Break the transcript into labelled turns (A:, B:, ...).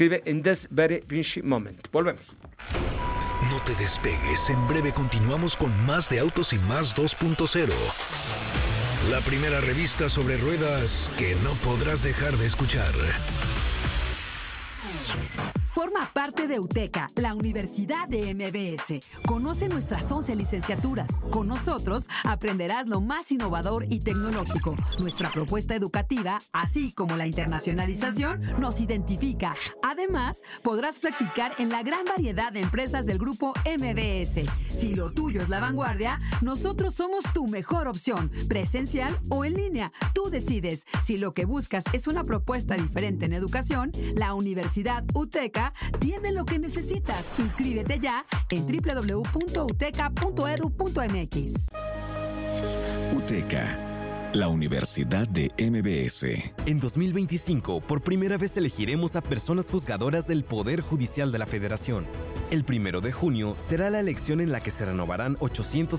A: Escribe in this very pinchy moment. Volvemos.
B: No te despegues, en breve continuamos con más de Autos y Más 2.0. La primera revista sobre ruedas que no podrás dejar de escuchar.
C: Forma parte de UTECA, la Universidad de MBS. Conoce nuestras 11 licenciaturas. Con nosotros aprenderás lo más innovador y tecnológico. Nuestra propuesta educativa, así como la internacionalización, nos identifica. Además, podrás practicar en la gran variedad de empresas del grupo MBS. Si lo tuyo es la vanguardia, nosotros somos tu mejor opción, presencial o en línea. Tú decides. Si lo que buscas es una propuesta diferente en educación, la Universidad UTECA tiene lo que necesitas. Inscríbete ya en www.uteca.edu.mx.
D: UTECA, la Universidad de MBS.
E: En 2025, por primera vez elegiremos a personas juzgadoras del Poder Judicial de la Federación. El 1 de junio será la elección en la que se renovarán 800